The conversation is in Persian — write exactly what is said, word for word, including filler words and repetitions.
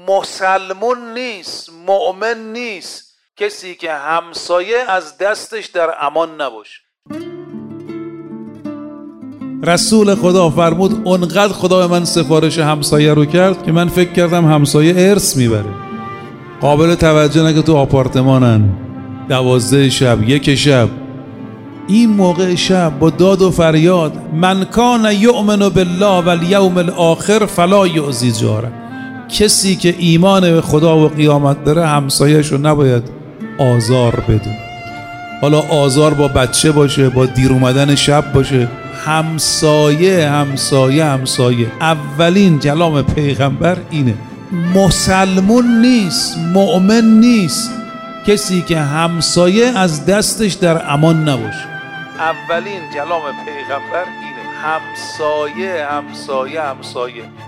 مسلمون نیست، مؤمن نیست کسی که همسایه از دستش در امان نباشه. رسول خدا فرمود اونقدر خدا به من سفارش همسایه رو کرد که من فکر کردم همسایه ارث میبره. قابل توجه نه که تو آپارتمانن، دوازده شب، یک شب، این موقع شب با داد و فریاد من کان یؤمن بالله والیوم الاخر فلا یؤذی جاره. کسی که ایمان به خدا و قیامت داره همسایه‌ش رو نباید آزار بده. حالا آزار با بچه باشه، با دیر اومدن شب باشه، همسایه همسایه همسایه. اولین کلام پیغمبر اینه، مسلمون نیست، مؤمن نیست کسی که همسایه از دستش در امان نباشه. اولین کلام پیغمبر اینه، همسایه همسایه همسایه.